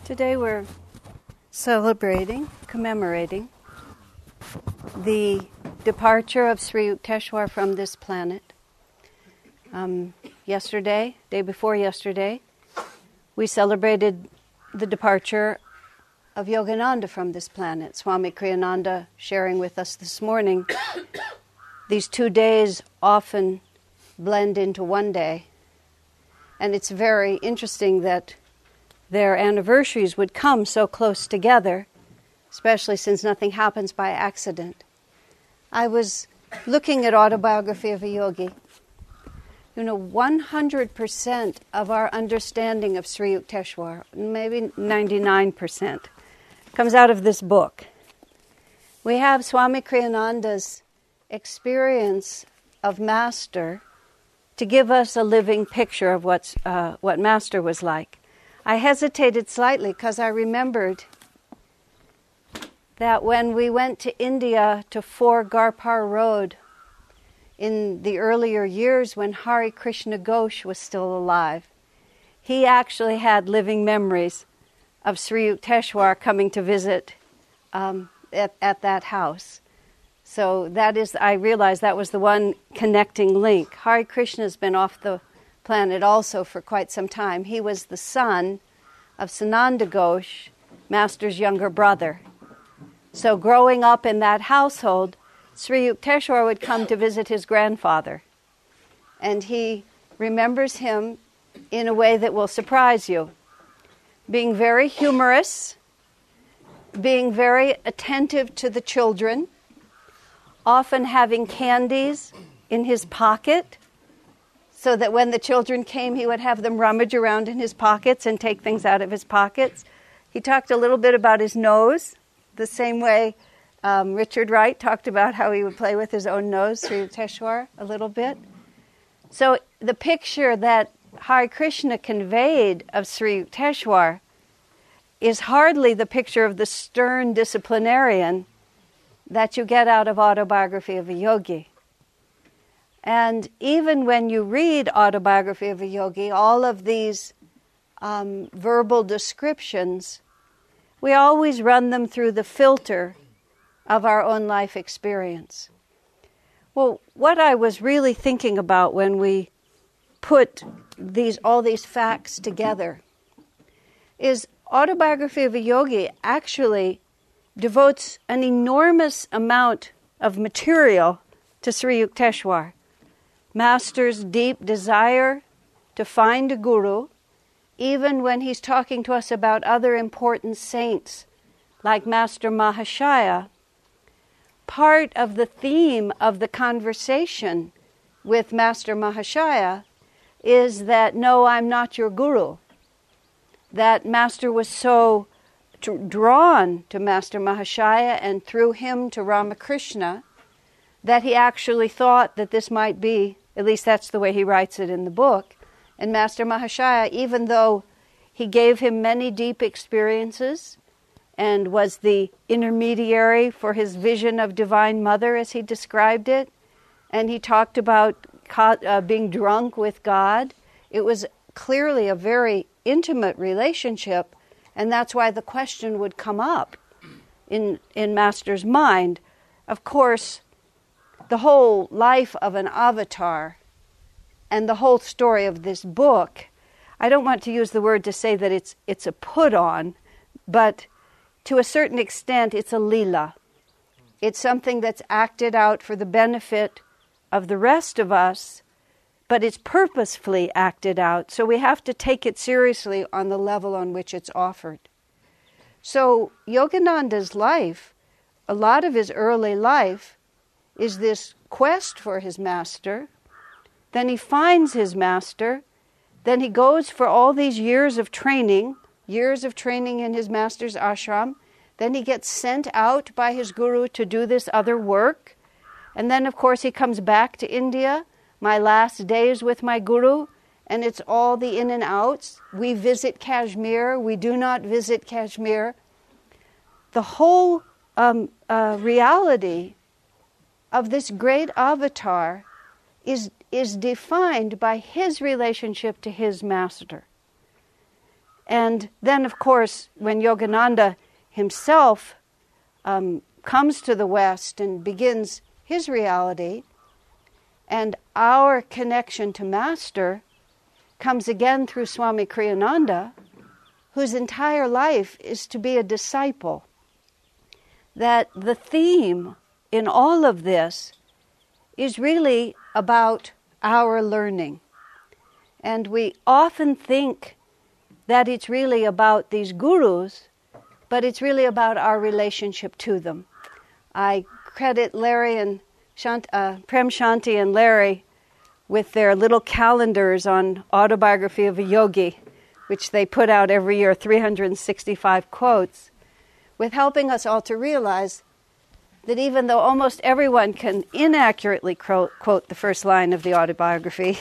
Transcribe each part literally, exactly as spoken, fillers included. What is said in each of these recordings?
Today we're celebrating, commemorating the departure of Sri Yukteswar from this planet. Um, yesterday, day before yesterday, we celebrated the departure of Yogananda from this planet. Swami Kriyananda sharing with us this morning. These two days often blend into one day. And it's very interesting that their anniversaries would come so close together, especially since nothing happens by accident. I was looking at Autobiography of a Yogi. You know, one hundred percent of our understanding of Sri Yukteswar, maybe ninety-nine percent, comes out of this book. We have Swami Kriyananda's experience of Master to give us a living picture of what's, uh, what Master was like. I hesitated slightly because I remembered that when we went to India to four Garpar Road in the earlier years when Hari Krishna Ghosh was still alive, he actually had living memories of Sri Yukteswar coming to visit um, at, at that house. So that is, I realized that was the one connecting link. Hari Krishna has been off the planet also for quite some time. He was the son of Sananda Ghosh, Master's younger brother. So growing up in that household, Sri Yukteswar would come to visit his grandfather. And he remembers him in a way that will surprise you. Being very humorous, being very attentive to the children, often having candies in his pocket, so that when the children came, he would have them rummage around in his pockets and take things out of his pockets. He talked a little bit about his nose, the same way um, Richard Wright talked about how he would play with his own nose, Sri Yukteswar, a little bit. So the picture that Hari Krishna conveyed of Sri Yukteswar is hardly the picture of the stern disciplinarian that you get out of Autobiography of a Yogi. And even when you read Autobiography of a Yogi, all of these um, verbal descriptions, we always run them through the filter of our own life experience. Well, what I was really thinking about when we put these all these facts together is Autobiography of a Yogi actually devotes an enormous amount of material to Sri Yukteswar. Master's deep desire to find a guru, even when he's talking to us about other important saints like Master Mahashaya. Part of the theme of the conversation with Master Mahashaya is that, no, I'm not your guru. That Master was so t- drawn to Master Mahashaya and through him to Ramakrishna that he actually thought that this might be, at least that's the way he writes it in the book. And Master Mahashaya, even though he gave him many deep experiences and was the intermediary for his vision of Divine Mother, as he described it, and he talked about uh, being drunk with God, it was clearly a very intimate relationship, and that's why the question would come up in, in Master's mind. Of course, the whole life of an avatar and the whole story of this book, I don't want to use the word to say that it's it's a put-on, but to a certain extent it's a lila. It's something that's acted out for the benefit of the rest of us, but it's purposefully acted out, so we have to take it seriously on the level on which it's offered. So Yogananda's life, a lot of his early life, is this quest for his master. Then he finds his master. Then he goes for all these years of training, years of training in his master's ashram. Then he gets sent out by his guru to do this other work. And then, of course, he comes back to India, my last days with my guru, and it's all the in and outs. We visit Kashmir. We do not visit Kashmir. The whole um, uh, reality of this great avatar is, is defined by his relationship to his master. And then, of course, when Yogananda himself um, comes to the West and begins his reality, and our connection to Master comes again through Swami Kriyananda, whose entire life is to be a disciple. That the theme in all of this is really about our learning. And we often think that it's really about these gurus, but it's really about our relationship to them. I credit Larry and Shant, uh, Prem Shanti and Larry with their little calendars on Autobiography of a Yogi, which they put out every year, three hundred sixty-five quotes, with helping us all to realize that even though almost everyone can inaccurately quote, quote the first line of the autobiography,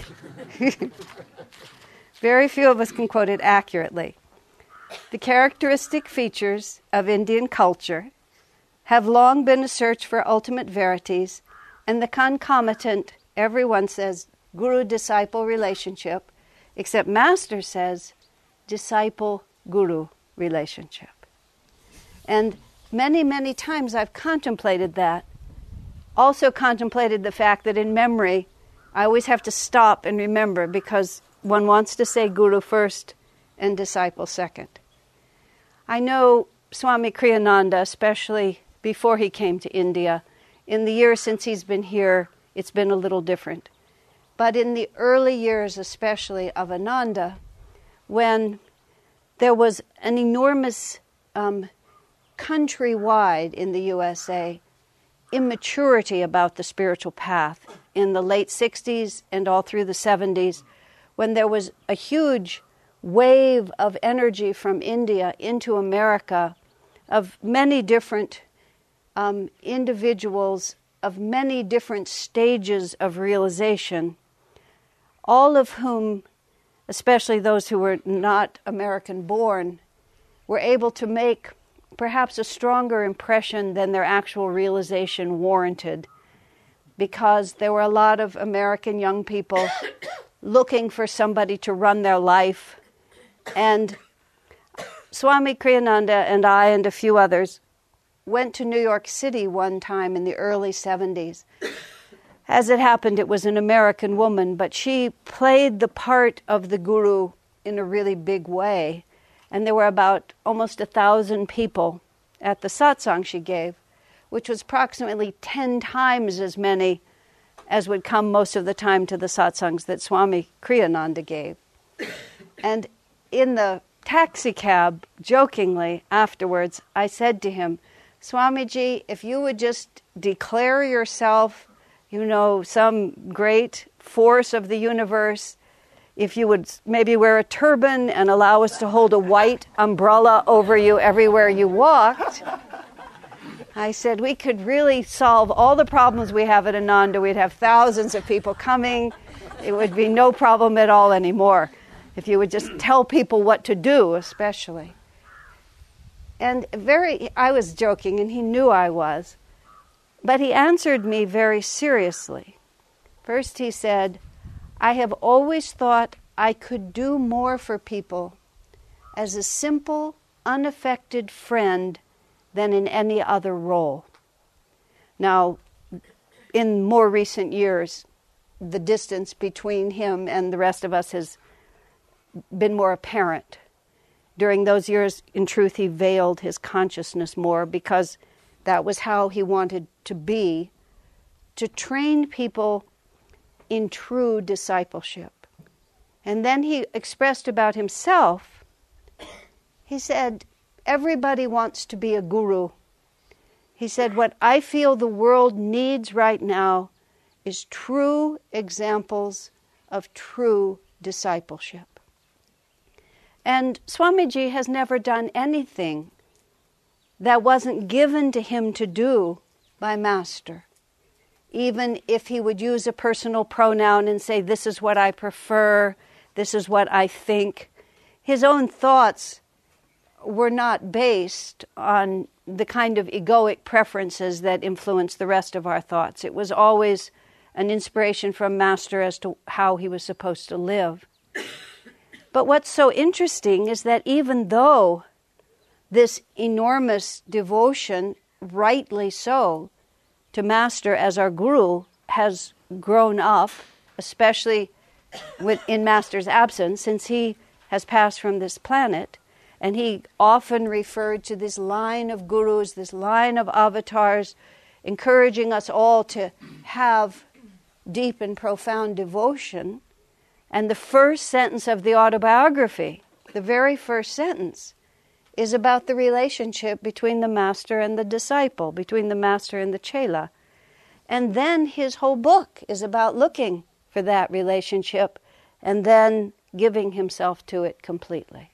very few of us can quote it accurately. The characteristic features of Indian culture have long been a search for ultimate verities, and the concomitant, everyone says, guru-disciple relationship, except Master says, disciple-guru relationship. And many, many times I've contemplated that. Also contemplated the fact that in memory, I always have to stop and remember, because one wants to say guru first and disciple second. I know Swami Kriyananda, especially before he came to India, in the years since he's been here, it's been a little different. But in the early years, especially of Ananda, when there was an enormous um, countrywide in the U S A immaturity about the spiritual path in the late sixties and all through the seventies, when there was a huge wave of energy from India into America of many different um, individuals of many different stages of realization, all of whom, especially those who were not American-born, were able to make perhaps a stronger impression than their actual realization warranted, because there were a lot of American young people looking for somebody to run their life. And Swami Kriyananda and I and a few others went to New York City one time in the early seventies. As it happened, it was an American woman, but she played the part of the guru in a really big way. And there were about almost a thousand people at the satsang she gave, which was approximately ten times as many as would come most of the time to the satsangs that Swami Kriyananda gave. And in the taxi cab, jokingly afterwards, I said to him, Swamiji, if you would just declare yourself, you know, some great force of the universe, if you would maybe wear a turban and allow us to hold a white umbrella over you everywhere you walked, I said, we could really solve all the problems we have at Ananda. We'd have thousands of people coming. It would be no problem at all anymore if you would just tell people what to do, especially. And very, I was joking, and he knew I was. But he answered me very seriously. First he said, I have always thought I could do more for people as a simple, unaffected friend than in any other role. Now, in more recent years, the distance between him and the rest of us has been more apparent. During those years, in truth, he veiled his consciousness more because that was how he wanted to be, to train people in true discipleship. And then he expressed about himself, he said, everybody wants to be a guru. He said, what I feel the world needs right now is true examples of true discipleship. And Swamiji has never done anything that wasn't given to him to do by Master. Even if he would use a personal pronoun and say, this is what I prefer, this is what I think, his own thoughts were not based on the kind of egoic preferences that influence the rest of our thoughts. It was always an inspiration from Master as to how he was supposed to live. But what's so interesting is that even though this enormous devotion, rightly so, to Master as our Guru has grown up, especially with, in Master's absence, since he has passed from this planet, and he often referred to this line of gurus, this line of avatars, encouraging us all to have deep and profound devotion. And the first sentence of the autobiography, the very first sentence, is about the relationship between the master and the disciple, between the master and the chela. And then his whole book is about looking for that relationship and then giving himself to it completely.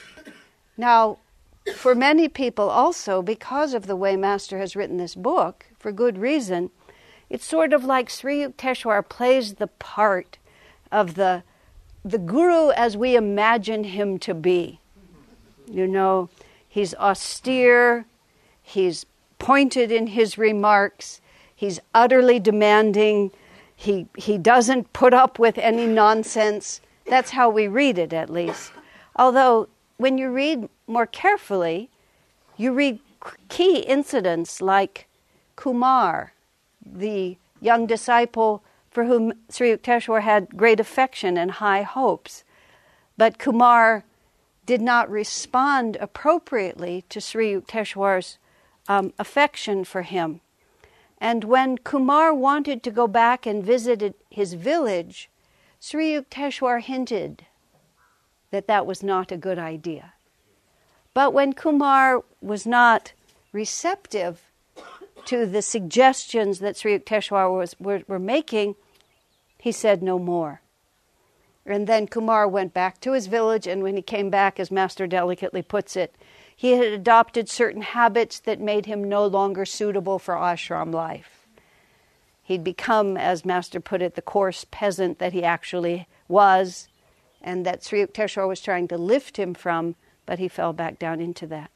Now, for many people also, because of the way Master has written this book, for good reason, it's sort of like Sri Yukteswar plays the part of the, the guru as we imagine him to be. You know, he's austere, he's pointed in his remarks, he's utterly demanding, he he doesn't put up with any nonsense. That's how we read it, at least. Although, when you read more carefully, you read key incidents like Kumar, the young disciple for whom Sri Yukteswar had great affection and high hopes. But Kumar did not respond appropriately to Sri Yukteswar's um, affection for him. And when Kumar wanted to go back and visit his village, Sri Yukteswar hinted that that was not a good idea. But when Kumar was not receptive to the suggestions that Sri Yukteswar was were, were making, he said no more. And then Kumar went back to his village, and when he came back, as Master delicately puts it, he had adopted certain habits that made him no longer suitable for ashram life. He'd become, as Master put it, the coarse peasant that he actually was, and that Sri Yukteswar was trying to lift him from, but he fell back down into that.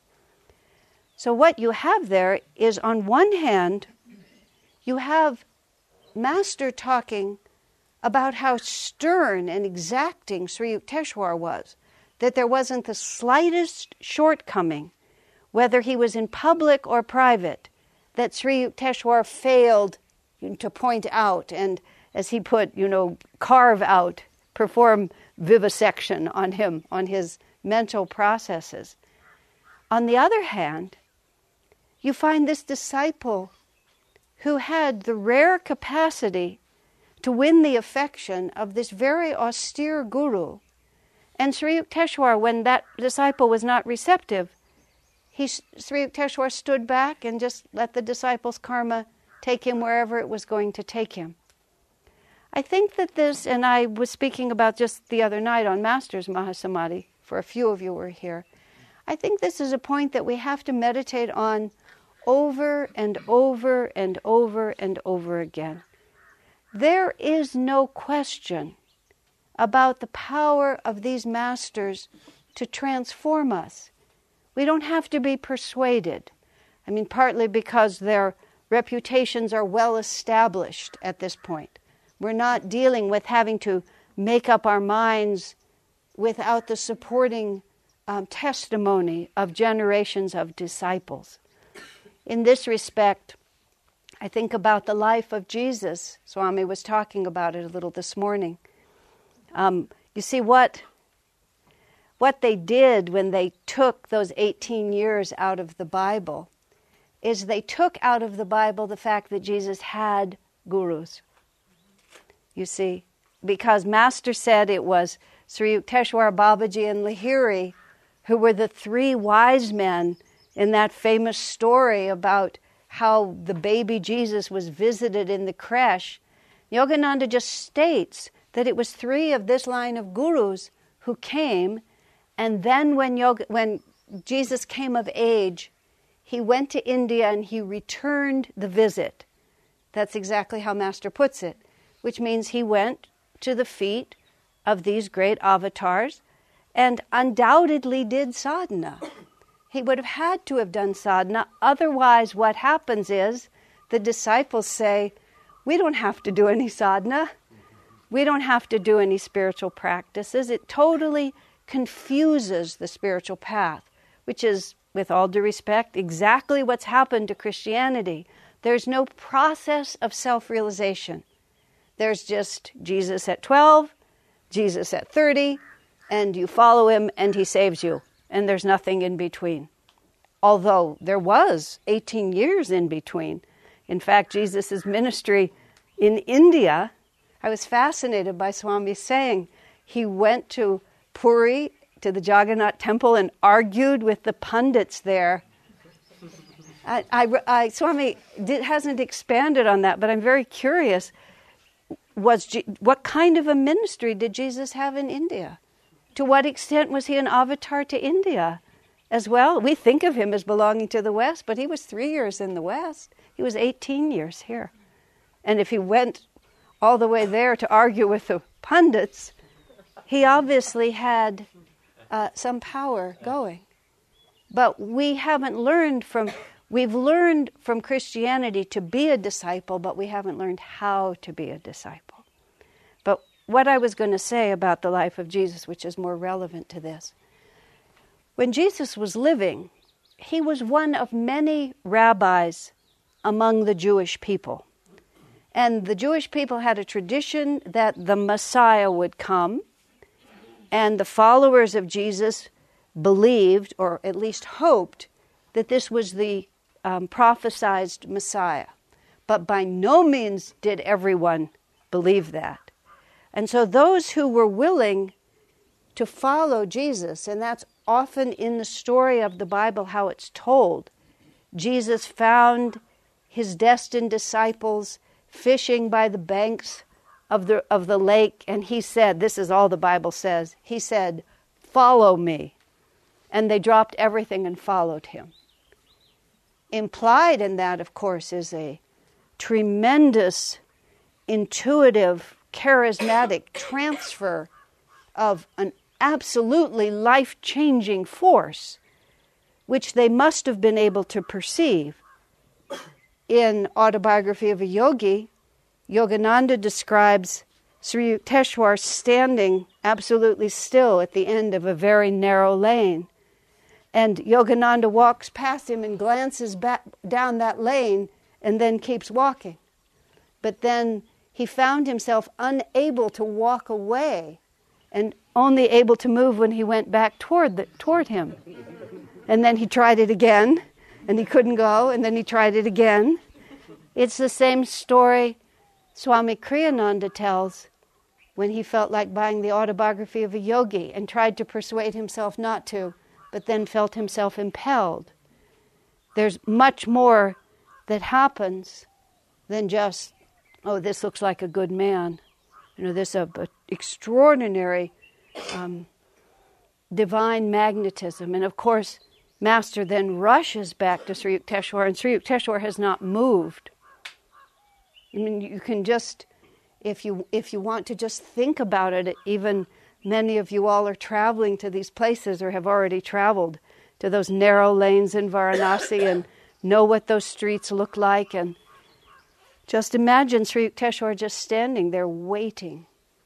So what you have there is, on one hand, you have Master talking about how stern and exacting Sri Yukteswar was, that there wasn't the slightest shortcoming, whether he was in public or private, that Sri Yukteswar failed to point out and, as he put, you know, carve out, perform vivisection on him, on his mental processes. On the other hand, you find this disciple who had the rare capacity to win the affection of this very austere guru. And Sri Yukteswar, when that disciple was not receptive, he, Sri Yukteswar stood back and just let the disciple's karma take him wherever it was going to take him. I think that this, and I was speaking about just the other night on Master's Mahasamadhi, for a few of you were here, I think this is a point that we have to meditate on over and over and over and over again. There is no question about the power of these masters to transform us. We don't have to be persuaded. I mean, partly because their reputations are well established at this point. We're not dealing with having to make up our minds without the supporting um, testimony of generations of disciples. In this respect, I think about the life of Jesus. Swami was talking about it a little this morning. Um, you see, what, what they did when they took those eighteen years out of the Bible is they took out of the Bible the fact that Jesus had gurus. You see, because Master said it was Sri Yukteswar, Babaji, and Lahiri who were the three wise men in that famous story about how the baby Jesus was visited in the creche. Yogananda just states that it was three of this line of gurus who came, and then when, Yoga, when Jesus came of age, he went to India and he returned the visit. That's exactly how Master puts it, which means he went to the feet of these great avatars and undoubtedly did sadhana. He would have had to have done sadhana. Otherwise, what happens is the disciples say, we don't have to do any sadhana. We don't have to do any spiritual practices. It totally confuses the spiritual path, which is, with all due respect, exactly what's happened to Christianity. There's no process of self-realization. There's just Jesus at twelve, Jesus at thirty, and you follow him and he saves you. And there's nothing in between. Although there was eighteen years in between. In fact, Jesus' ministry in India, I was fascinated by Swami saying he went to Puri, to the Jagannath temple, and argued with the pundits there. I, I, I, Swami did, hasn't expanded on that, but I'm very curious. Was what kind of a ministry did Jesus have in India? To what extent was he an avatar to India as well? We think of him as belonging to the West, but he was three years in the West. He was eighteen years here. And if he went all the way there to argue with the pundits, he obviously had uh, some power going. But we haven't learned from, we've learned from Christianity to be a disciple, but we haven't learned how to be a disciple. But what I was going to say about the life of Jesus, which is more relevant to this, when Jesus was living, he was one of many rabbis among the Jewish people. And the Jewish people had a tradition that the Messiah would come, and the followers of Jesus believed, or at least hoped, that this was the um, prophesied Messiah. But by no means did everyone believe that. And so those who were willing to follow Jesus, and that's often in the story of the Bible how it's told, Jesus found his destined disciples fishing by the banks of the of the lake, and he said, this is all the Bible says, he said, "Follow me." And they dropped everything and followed him. Implied in that, of course, is a tremendous, intuitive, charismatic transfer of an absolutely life-changing force, which they must have been able to perceive. In Autobiography of a Yogi, Yogananda describes Sri Yukteswar standing absolutely still at the end of a very narrow lane. And Yogananda walks past him and glances back down that lane and then keeps walking. But then he found himself unable to walk away and only able to move when he went back toward the, toward him. And then he tried it again, and he couldn't go, and then he tried it again. It's the same story Swami Kriyananda tells when he felt like buying the Autobiography of a Yogi and tried to persuade himself not to, but then felt himself impelled. There's much more that happens than just, oh, this looks like a good man. You know, there's a, a extraordinary um, divine magnetism. And of course, Master then rushes back to Sri Yukteswar, and Sri Yukteswar has not moved. I mean, you can just, if you if you want to just think about it, even many of you all are traveling to these places or have already traveled to those narrow lanes in Varanasi and know what those streets look like. And just imagine Sri Yukteswar just standing there waiting,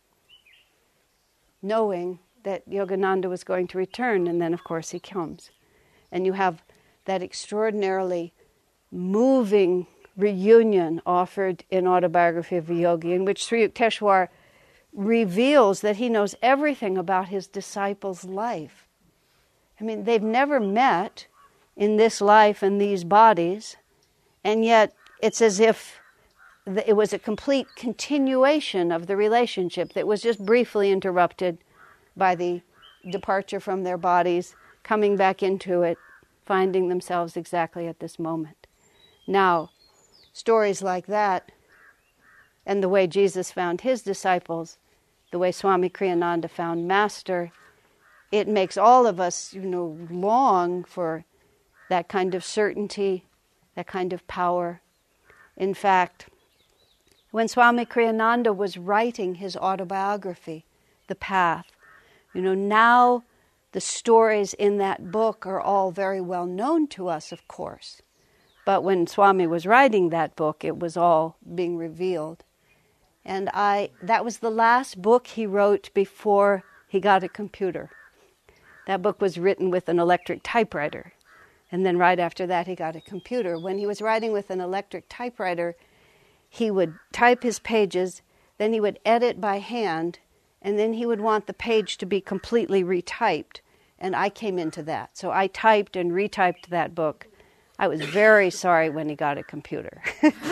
knowing that Yogananda was going to return, and then of course he comes. And you have that extraordinarily moving reunion offered in Autobiography of a Yogi, in which Sri Yukteswar reveals that he knows everything about his disciples' life. I mean, they've never met in this life and these bodies, and yet it's as if it was a complete continuation of the relationship that was just briefly interrupted by the departure from their bodies, coming back into it, finding themselves exactly at this moment. Now, stories like that, and the way Jesus found his disciples, the way Swami Kriyananda found Master, it makes all of us, you know, long for that kind of certainty, that kind of power. In fact, when Swami Kriyananda was writing his autobiography, The Path, you know, now the stories in that book are all very well known to us, of course. But when Swami was writing that book, it was all being revealed. And I that was the last book he wrote before he got a computer. That book was written with an electric typewriter. And then right after that, he got a computer. When he was writing with an electric typewriter, he would type his pages, then he would edit by hand, and then he would want the page to be completely retyped. And I came into that. So I typed and retyped that book. I was very sorry when he got a computer.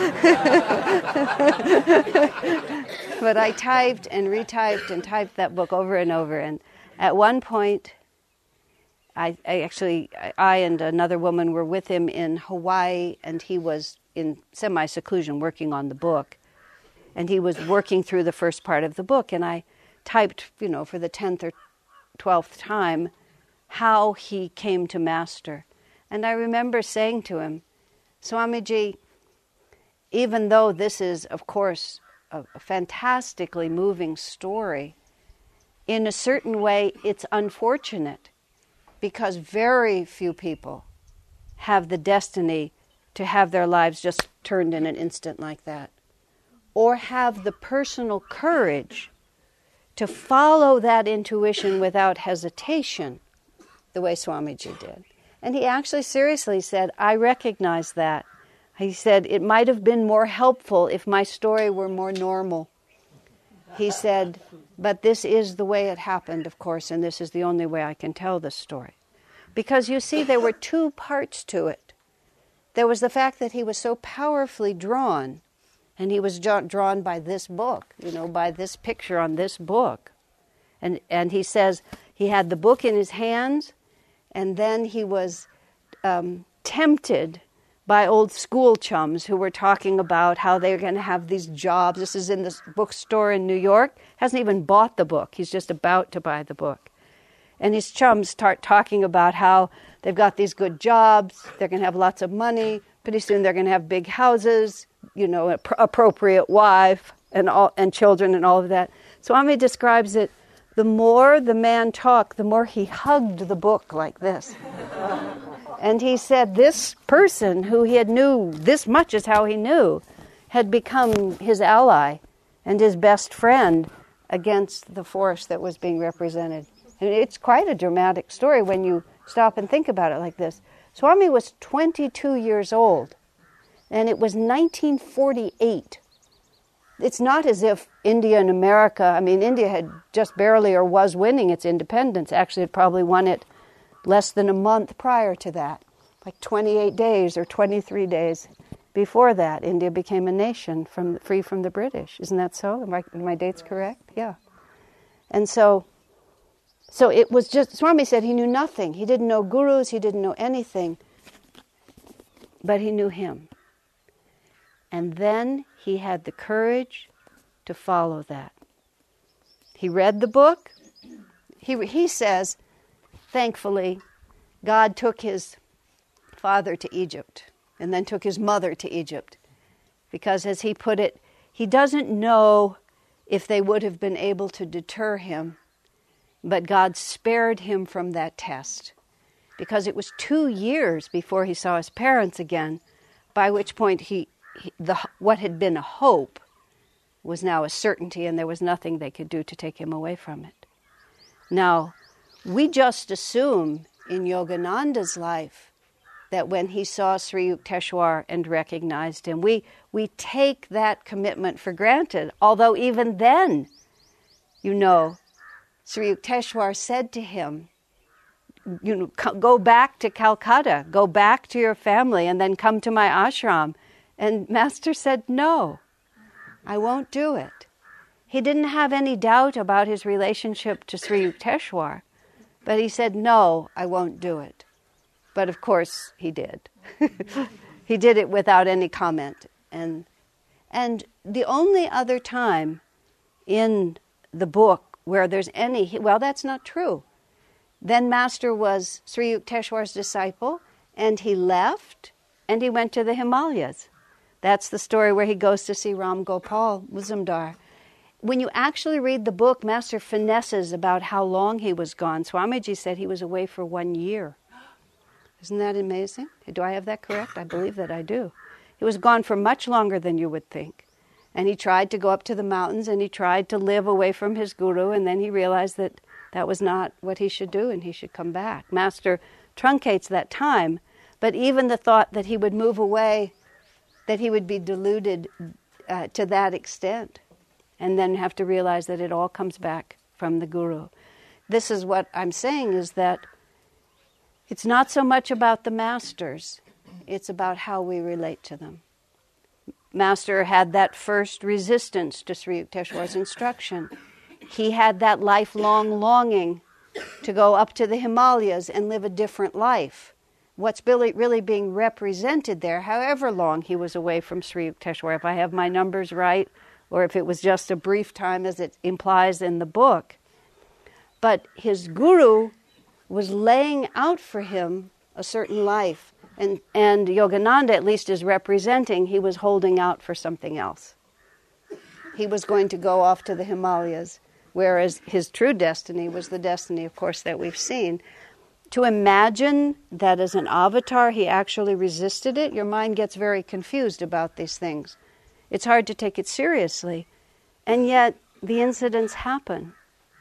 But I typed and retyped and typed that book over and over. And at one point, I, I actually, I and another woman were with him in Hawaii, and he was in semi-seclusion working on the book. And he was working through the first part of the book. And I typed, you know, for the tenth or twelfth time, how he came to master. And I remember saying to him, Swamiji, even though this is, of course, a, a fantastically moving story, in a certain way it's unfortunate because very few people have the destiny to have their lives just turned in an instant like that, or have the personal courage to follow that intuition without hesitation the way Swamiji did. And he actually seriously said, I recognize that. He said, it might have been more helpful if my story were more normal. He said, but this is the way it happened, of course, and this is the only way I can tell this story. Because you see, there were two parts to it. There was the fact that he was so powerfully drawn, and he was drawn by this book, you know, by this picture on this book. And, and he says he had the book in his hands, and then he was um, tempted by old school chums who were talking about how they're going to have these jobs. This is in this bookstore in New York. Hasn't even bought the book. He's just about to buy the book. And his chums start talking about how they've got these good jobs. They're going to have lots of money. Pretty soon they're going to have big houses, you know, an appropriate wife and all, and children and all of that. Swami describes it. The more the man talked, the more he hugged the book like this. And he said this person who he had knew this much is how he knew, had become his ally and his best friend against the force that was being represented. And it's quite a dramatic story when you stop and think about it like this. Swami was twenty-two years old, and it was nineteen forty-eight. It's not as if India and America, I mean, India had just barely or was winning its independence. Actually, it probably won it less than a month prior to that, like twenty-eight days or twenty-three days before that. India became a nation from free from the British. Isn't that so? Am I, are my dates correct? Yeah. And so, so it was just, Swami said he knew nothing. He didn't know gurus, he didn't know anything, but he knew him. And then he had the courage to follow that. He read the book. He, he says, thankfully, God took his father to Egypt and then took his mother to Egypt. Because as he put it, he doesn't know if they would have been able to deter him, but God spared him from that test. Because it was two years before he saw his parents again, by which point he He, the, what had been a hope was now a certainty, and there was nothing they could do to take him away from it. Now, we just assume in Yogananda's life that when he saw Sri Yukteswar and recognized him, we, we take that commitment for granted. Although even then, you know, Sri Yukteswar said to him, you know, go back to Calcutta, go back to your family, and then come to my ashram. And Master said, no, I won't do it. He didn't have any doubt about his relationship to Sri Yukteswar, but he said, no, I won't do it. But of course he did. He did it without any comment. And, and the only other time in the book where there's any, well, that's not true. Then Master was Sri Yukteswar's disciple, and he left, and he went to the Himalayas. That's the story where he goes to see Ram Gopal Muzumdar. When you actually read the book, Master finesses about how long he was gone. Swamiji said he was away for one year. Isn't that amazing? Do I have that correct? I believe that I do. He was gone for much longer than you would think. And he tried to go up to the mountains, and he tried to live away from his guru, and then he realized that that was not what he should do, and he should come back. Master truncates that time, but even the thought that he would move away, that he would be deluded uh, to that extent, and then have to realize that it all comes back from the guru. This is what I'm saying, is that it's not so much about the masters, it's about how we relate to them. Master had that first resistance to Sri Yukteswar's instruction. He had that lifelong longing to go up to the Himalayas and live a different life. What's really, really being represented there, however long he was away from Sri Yukteswar, if I have my numbers right, or if it was just a brief time as it implies in the book. But his guru was laying out for him a certain life. And, and Yogananda, at least, is representing he was holding out for something else. He was going to go off to the Himalayas, whereas his true destiny was the destiny, of course, that we've seen. To imagine that as an avatar he actually resisted it, your mind gets very confused about these things. It's hard to take it seriously. And yet, the incidents happen.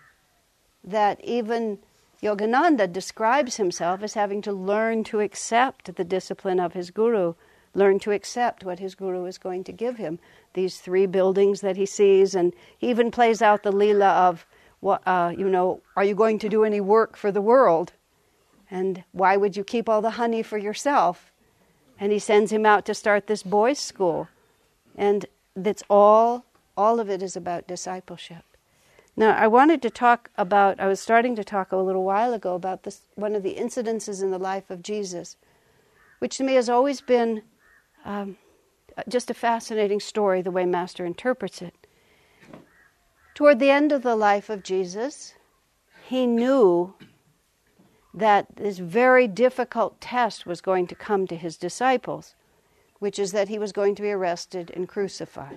That even Yogananda describes himself as having to learn to accept the discipline of his guru, learn to accept what his guru is going to give him. These three buildings that he sees, and he even plays out the Leela of, uh, you know, are you going to do any work for the world? And why would you keep all the honey for yourself? And he sends him out to start this boys' school. And that's all, all of it is about discipleship. Now, I wanted to talk about, I was starting to talk a little while ago about this, one of the incidences in the life of Jesus, which to me has always been um, just a fascinating story, the way Master interprets it. Toward the end of the life of Jesus, he knew that this very difficult test was going to come to his disciples, which is that he was going to be arrested and crucified.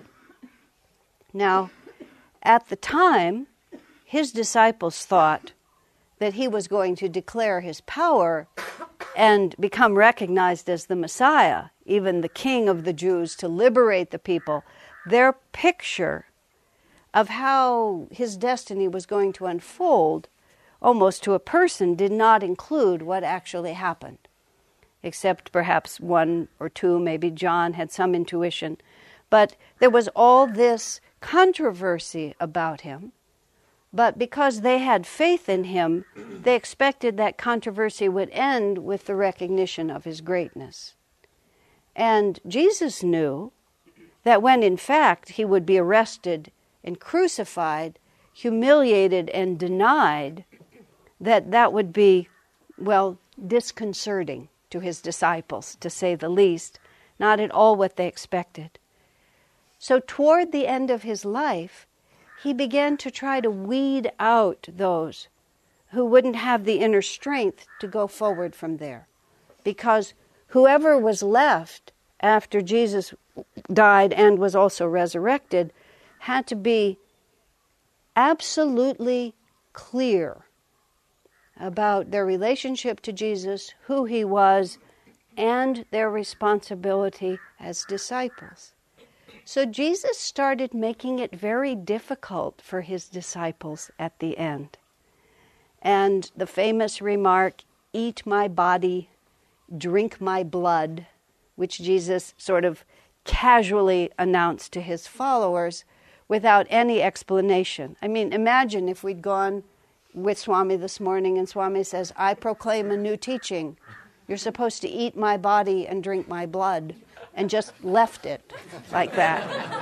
Now, at the time, his disciples thought that he was going to declare his power and become recognized as the Messiah, even the King of the Jews, to liberate the people. Their picture of how his destiny was going to unfold, almost to a person, did not include what actually happened, except perhaps one or two, maybe John had some intuition. But there was all this controversy about him, but because they had faith in him, they expected that controversy would end with the recognition of his greatness. And Jesus knew that when in fact he would be arrested and crucified, humiliated and denied, that that would be, well, disconcerting to his disciples, to say the least, not at all what they expected. So toward the end of his life, he began to try to weed out those who wouldn't have the inner strength to go forward from there. Because whoever was left after Jesus died and was also resurrected had to be absolutely clear about their relationship to Jesus, who he was, and their responsibility as disciples. So Jesus started making it very difficult for his disciples at the end. And the famous remark, "Eat my body, drink my blood," which Jesus sort of casually announced to his followers without any explanation. I mean, imagine if we'd gone with Swami this morning and Swami says, "I proclaim a new teaching. You're supposed to eat my body and drink my blood," and just left it like that.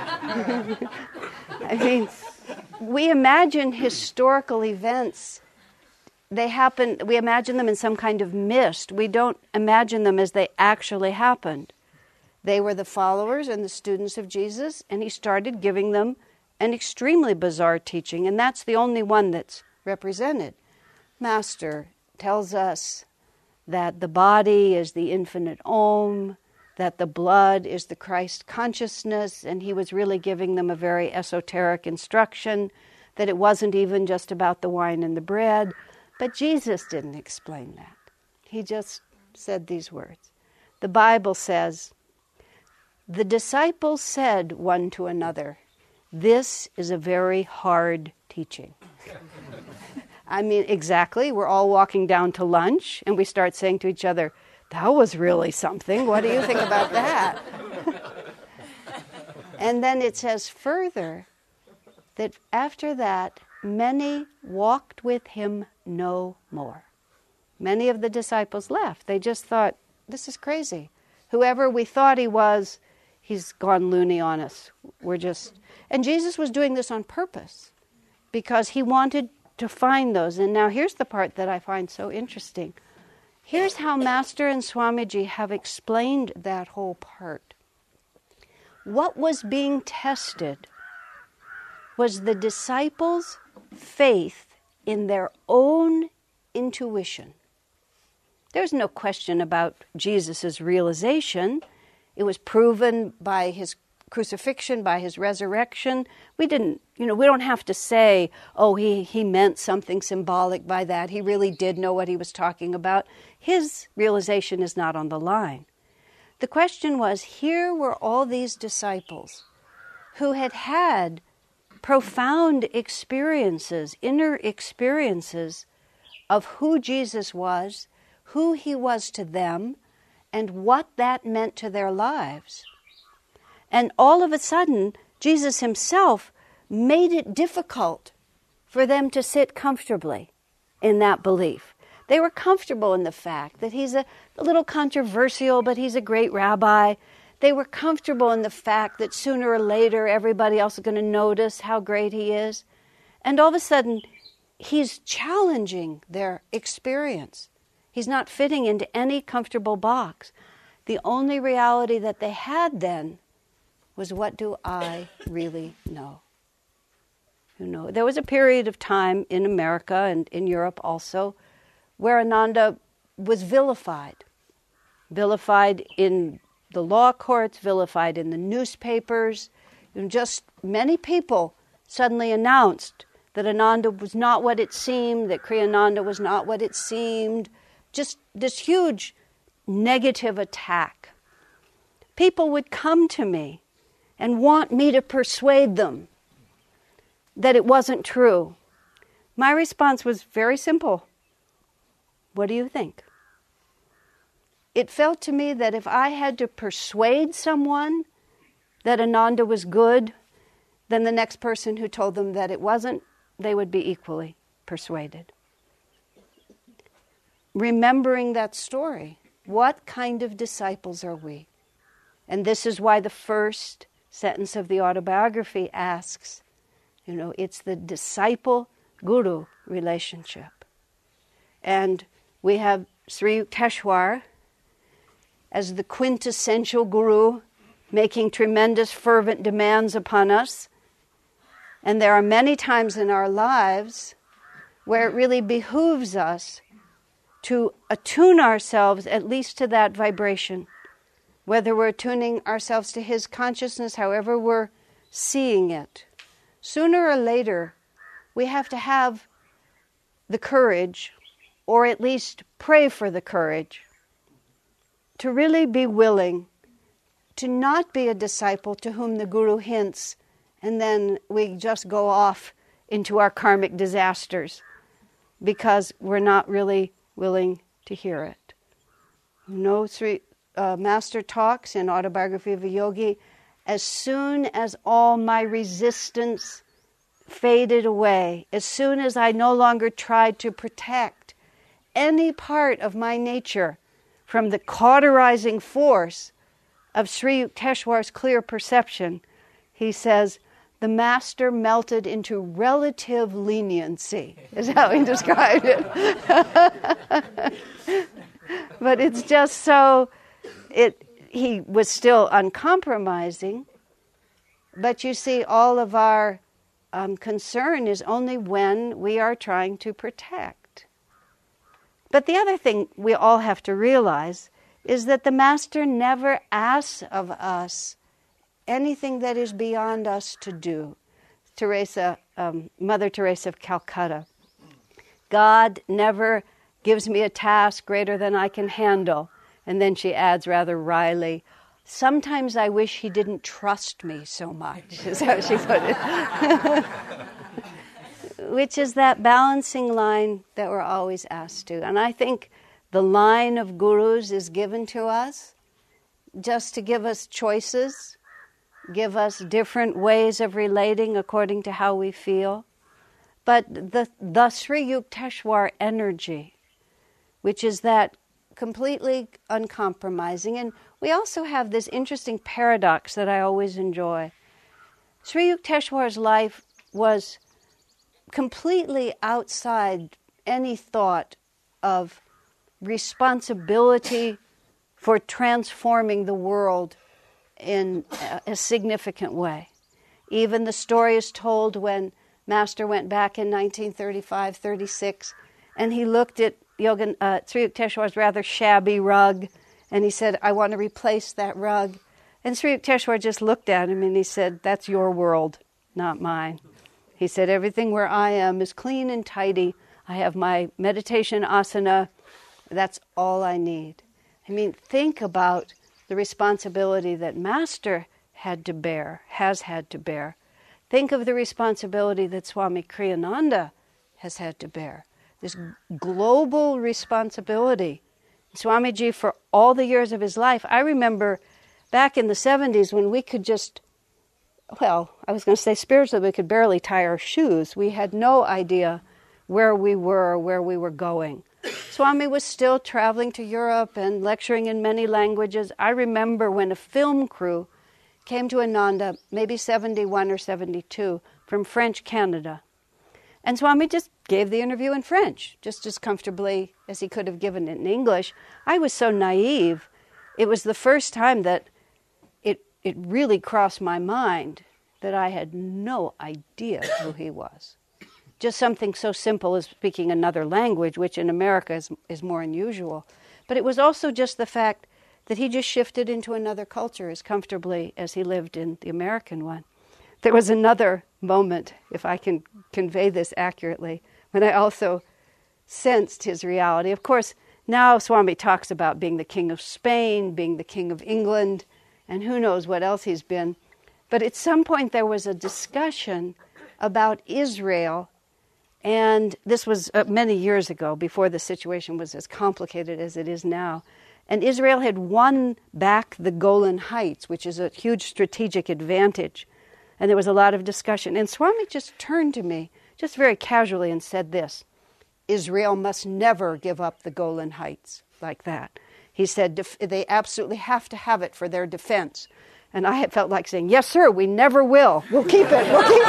I mean, we imagine historical events. They happen, we imagine them in some kind of mist. We don't imagine them as they actually happened. They were the followers and the students of Jesus, and he started giving them an extremely bizarre teaching, and that's the only one that's represented. Master tells us that the body is the infinite Om, that the blood is the Christ consciousness, and he was really giving them a very esoteric instruction, that it wasn't even just about the wine and the bread. But Jesus didn't explain that. He just said these words. The Bible says, "The disciples said one to another," this is a very hard teaching. I mean, exactly. We're all walking down to lunch, and we start saying to each other, that was really something. What do you think about that? And then it says further that after that, many walked with him no more. Many of the disciples left. They just thought, this is crazy. Whoever we thought he was, he's gone loony on us. We're just... And Jesus was doing this on purpose because he wanted to find those. And now here's the part that I find so interesting. Here's how Master and Swamiji have explained that whole part. What was being tested was the disciples' faith in their own intuition. There's no question about Jesus' realization. It was proven by his crucifixion, by his resurrection. We didn't, you know, we don't have to say, oh, he, he meant something symbolic by that. He really did know what he was talking about. His realization is not on the line. The question was, here were all these disciples who had had profound experiences, inner experiences of who Jesus was, who he was to them, and what that meant to their lives. And all of a sudden, Jesus himself made it difficult for them to sit comfortably in that belief. They were comfortable in the fact that he's a, a little controversial, but he's a great rabbi. They were comfortable in the fact that sooner or later everybody else is going to notice how great he is. And all of a sudden, he's challenging their experience. He's not fitting into any comfortable box. The only reality that they had then was, what do I really know? You know, there was a period of time in America and in Europe also where Ananda was vilified. Vilified in the law courts, vilified in the newspapers. And just many people suddenly announced that Ananda was not what it seemed, that Kriyananda was not what it seemed. Just this huge negative attack. People would come to me and want me to persuade them that it wasn't true. My response was very simple. What do you think? It felt to me that if I had to persuade someone that Ananda was good, then the next person who told them that it wasn't, they would be equally persuaded. Remembering that story, what kind of disciples are we? And this is why the first sentence of the autobiography asks, you know, it's the disciple-guru relationship. And we have Sri Yukteswar as the quintessential guru, making tremendous fervent demands upon us. And there are many times in our lives where it really behooves us to attune ourselves at least to that vibration, whether we're attuning ourselves to his consciousness, however we're seeing it. Sooner or later, we have to have the courage, or at least pray for the courage, to really be willing to not be a disciple to whom the guru hints, and then we just go off into our karmic disasters because we're not really willing to hear it. No, Sri uh, Master talks in Autobiography of a Yogi, as soon as all my resistance faded away, as soon as I no longer tried to protect any part of my nature from the cauterizing force of Sri Yukteswar's clear perception, he says, the Master melted into relative leniency, is how he described it. But it's just so, it. he was still uncompromising, but you see, all of our um, concern is only when we are trying to protect. But the other thing we all have to realize is that the Master never asks of us anything that is beyond us to do. Teresa, um, Mother Teresa of Calcutta. God never gives me a task greater than I can handle. And then she adds rather wryly, sometimes I wish he didn't trust me so much, is how she put it. Which is that balancing line that we're always asked to. And I think the line of gurus is given to us just to give us choices, give us different ways of relating according to how we feel. But the, the Sri Yukteswar energy, which is that completely uncompromising. And we also have this interesting paradox that I always enjoy. Sri Yukteswar's life was completely outside any thought of responsibility for transforming the world in a, a significant way. Even the story is told when Master went back in nineteen thirty-five, thirty-six, and he looked at Yogan, uh, Sri Yukteswar's rather shabby rug, and he said, I want to replace that rug. And Sri Yukteswar just looked at him and he said, that's your world, not mine. He said, everything where I am is clean and tidy. I have my meditation asana. That's all I need. I mean, think about the responsibility that Master had to bear, has had to bear. Think of the responsibility that Swami Kriyananda has had to bear. This global responsibility. Swamiji, for all the years of his life, I remember back in the seventies when we could just, well, I was going to say spiritually, we could barely tie our shoes. We had no idea where we were or where we were going. Swami was still traveling to Europe and lecturing in many languages. I remember when a film crew came to Ananda, maybe seventy-one or seventy-two, from French Canada. And Swami just gave the interview in French, just as comfortably as he could have given it in English. I was so naive. It was the first time that it it really crossed my mind that I had no idea who he was. Just something so simple as speaking another language, which in America is, is more unusual. But it was also just the fact that he just shifted into another culture as comfortably as he lived in the American one. There was another moment, if I can convey this accurately, when I also sensed his reality. Of course, now Swami talks about being the king of Spain, being the king of England, and who knows what else he's been. But at some point there was a discussion about Israel, and this was uh, many years ago, before the situation was as complicated as it is now. And Israel had won back the Golan Heights, which is a huge strategic advantage. And there was a lot of discussion. And Swami just turned to me, just very casually, and said this: Israel must never give up the Golan Heights like that. He said def- they absolutely have to have it for their defense. And I had felt like saying, yes, sir, we never will. We'll keep it. We'll keep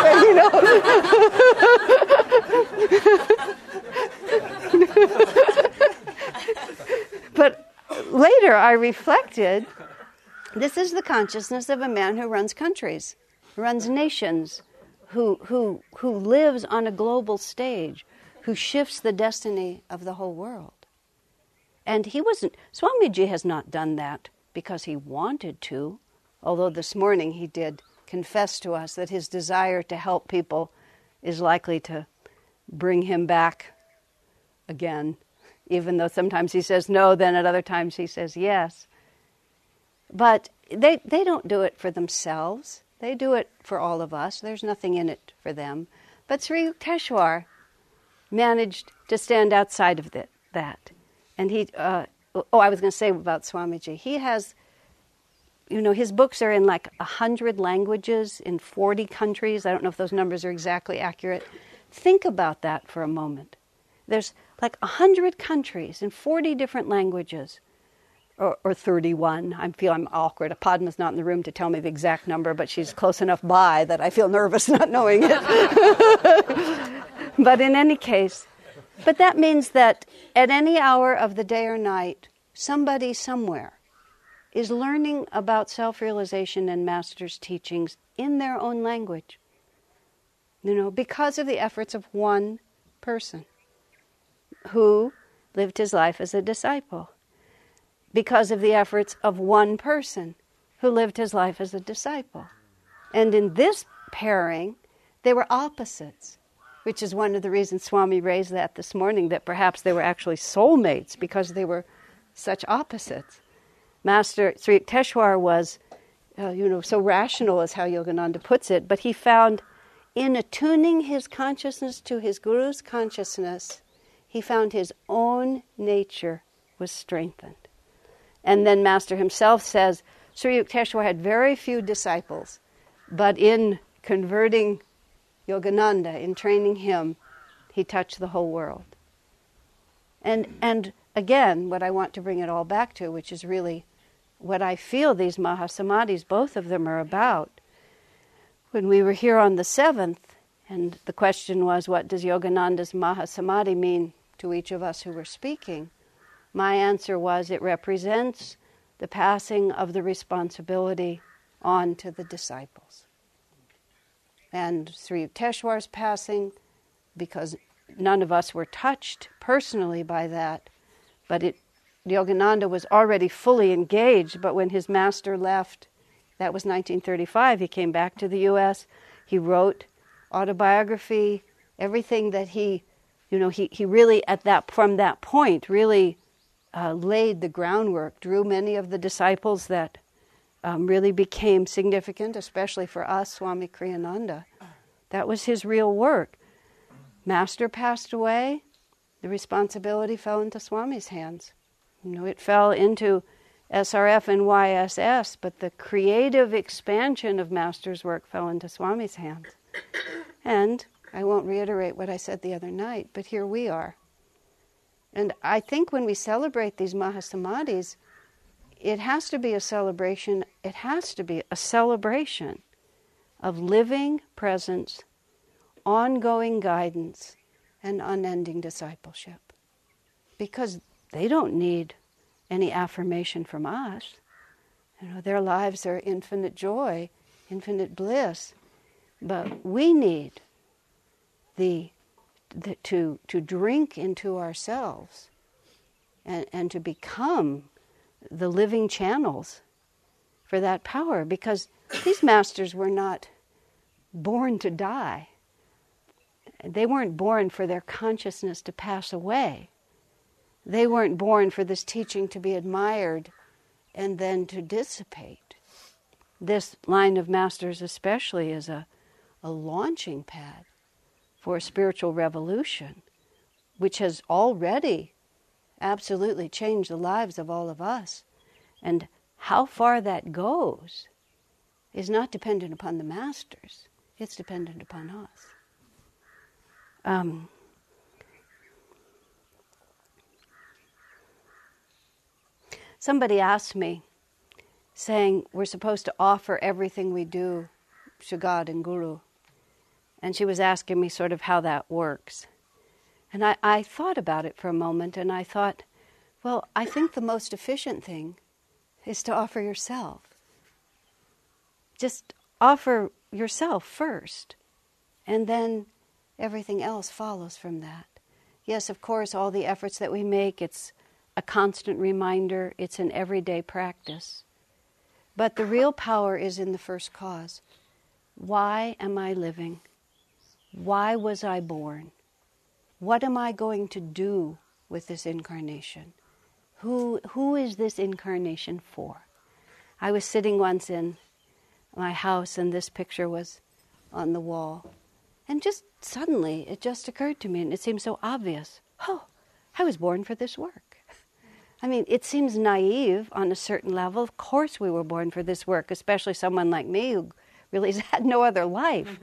it, you know. But later I reflected, this is the consciousness of a man who runs countries, who runs nations, who who who lives on a global stage, who shifts the destiny of the whole world. And he wasn't, Swamiji has not done that because he wanted to, although this morning he did confess to us that his desire to help people is likely to bring him back again, even though sometimes he says no, then at other times he says yes. But they they don't do it for themselves. They do it for all of us. There's nothing in it for them. But Sri Yukteswar managed to stand outside of the, that. And he, uh, oh, I was going to say about Swamiji. He has, you know, his books are in like a hundred languages in forty countries. I don't know if those numbers are exactly accurate. Think about that for a moment. There's like a hundred countries in forty different languages, or, or thirty-one. I feel I'm awkward. Padma's not in the room to tell me the exact number, but she's close enough by that I feel nervous not knowing it. But in any case, but that means that at any hour of the day or night, somebody somewhere is learning about self-realization and Master's teachings in their own language. You know, because of the efforts of one person who lived his life as a disciple. Because of the efforts of one person who lived his life as a disciple. And in this pairing, they were opposites, which is one of the reasons Swami raised that this morning, that perhaps they were actually soulmates because they were such opposites. Master Sri Yukteswar was, uh, you know, so rational is how Yogananda puts it, but he found in attuning his consciousness to his Guru's consciousness, he found his own nature was strengthened. And then Master himself says, Sri Yukteswar had very few disciples, but in converting Yogananda, in training him, he touched the whole world. And and again, what I want to bring it all back to, which is really what I feel these Mahasamadhis, both of them, are about. When we were here on the seventh, and the question was, what does Yogananda's Mahasamadhi mean to each of us who were speaking? My answer was, it represents the passing of the responsibility on to the disciples. And Sri Yukteswar's passing, because none of us were touched personally by that, but it, Yogananda was already fully engaged, but when his master left, that was nineteen thirty-five, he came back to the U S, he wrote autobiography, everything that he, you know, he, he really, at that from that point, really uh, laid the groundwork, drew many of the disciples that um, really became significant, especially for us, Swami Kriyananda. That was his real work. Master passed away, the responsibility fell into Swami's hands. You know, it fell into S R F and Y S S, but the creative expansion of Master's work fell into Swami's hands. And I won't reiterate what I said the other night, but here we are. And I think when we celebrate these Mahasamadhis, it has to be a celebration, it has to be a celebration of living presence, ongoing guidance, and unending discipleship. Because they don't need any affirmation from us. You know, their lives are infinite joy, infinite bliss. But we need the, the to to drink into ourselves and, and to become the living channels for that power, because these masters were not born to die. They weren't born for their consciousness to pass away. They weren't born for this teaching to be admired and then to dissipate. This line of masters especially is a, a launching pad for a spiritual revolution, which has already absolutely changed the lives of all of us. And how far that goes is not dependent upon the masters. It's dependent upon us. Um, somebody asked me, saying we're supposed to offer everything we do to God and Guru. And she was asking me sort of how that works. And I, I thought about it for a moment, and I thought, well, I think the most efficient thing is to offer yourself. Just offer yourself first, and then everything else follows from that. Yes, of course, all the efforts that we make, it's a constant reminder, it's an everyday practice. But the real power is in the first cause. Why am I living? Why was I born? What am I going to do with this incarnation? Who, who is this incarnation for? I was sitting once in my house and this picture was on the wall. And just suddenly, it just occurred to me, and it seemed so obvious. Oh, I was born for this work. I mean, it seems naive on a certain level. Of course we were born for this work, especially someone like me who really had no other life.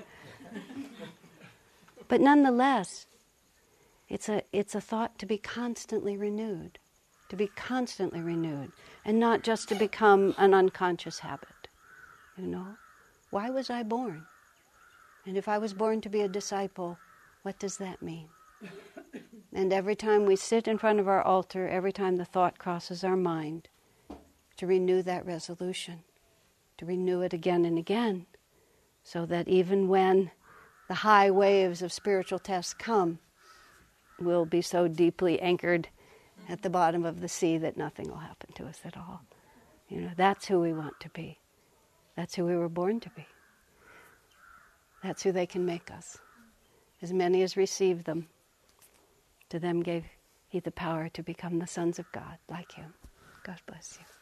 But nonetheless, it's a, it's a thought to be constantly renewed, to be constantly renewed, and not just to become an unconscious habit. You know, why was I born? And if I was born to be a disciple, what does that mean? And every time we sit in front of our altar, every time the thought crosses our mind, to renew that resolution, to renew it again and again, so that even when the high waves of spiritual tests come, we'll be so deeply anchored at the bottom of the sea that nothing will happen to us at all. You know, that's who we want to be. That's who we were born to be. That's who they can make us. As many as receive them, to them gave he the power to become the sons of God, like him. God bless you.